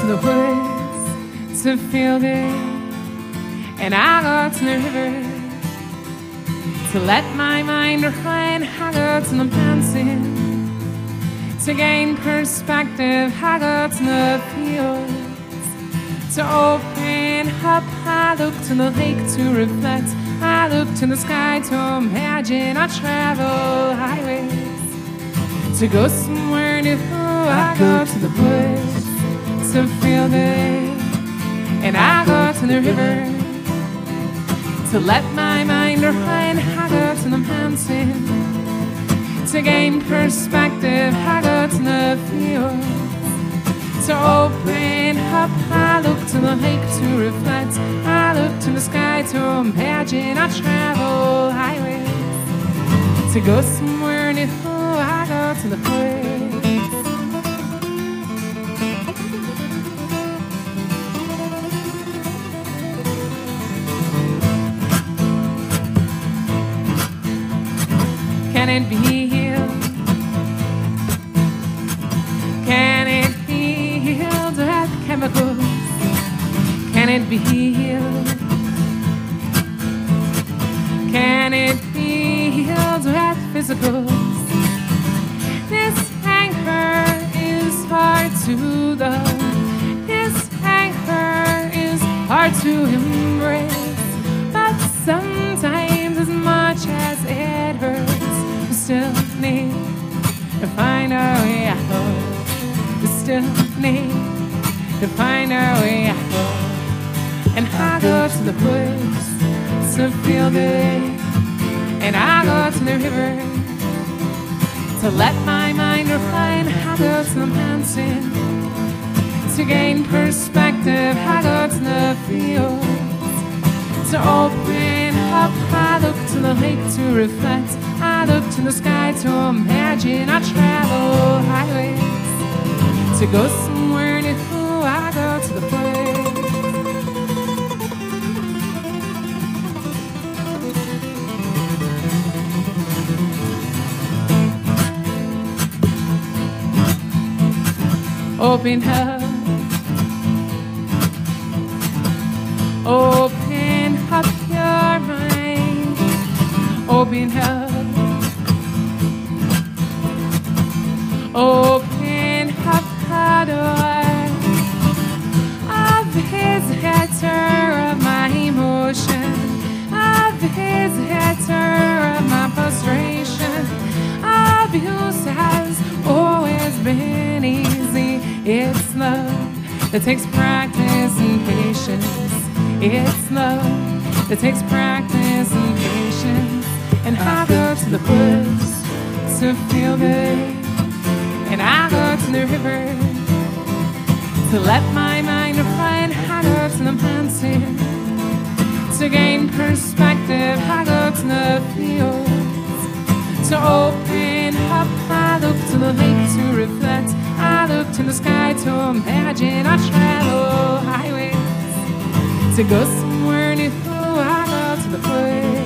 the woods to feel good, and I go to the river to let my mind run. I go to the mountain to gain perspective. I go to the fields to open up. I look to the lake to reflect. I look to the sky to imagine. I travel highways to go somewhere new. I go to the woods to feel good, and I go to the river to let my mind run. I go to the mountain to gain perspective. I go to the fields to open up. I look to the lake to reflect. I look to the sky to imagine. I travel highways to go somewhere new. I go to the woods. Can it be healed? Can it be healed with chemicals? Can it be healed? Can it be healed with physicals? This anger is hard to love. This anger is hard to embrace. But sometimes, as much as it hurts, we still need to find our way out. We still need to find our way out. And I go to the woods to feel good, and I go to the river to let my mind run. I go to the mountain to gain perspective. I go to the fields to open up. I look to the lake to reflect. I look to the sky to imagine. I travel highways to go somewhere new. I go to the woods. Open up, open up your mind, open up, open up the door of his hatter of my emotion, of his hatter of my frustration. Abuse has always been easy. It's love that takes practice and patience. It's love that takes practice and patience. And I go to the woods to feel good, and I go to the river to let my mind run. I go to the mountain to gain perspective. I go to the fields to open up. I look to the lake to reflect. I look to the sky to imagine. I travel highways to go somewhere new. I go to the woods.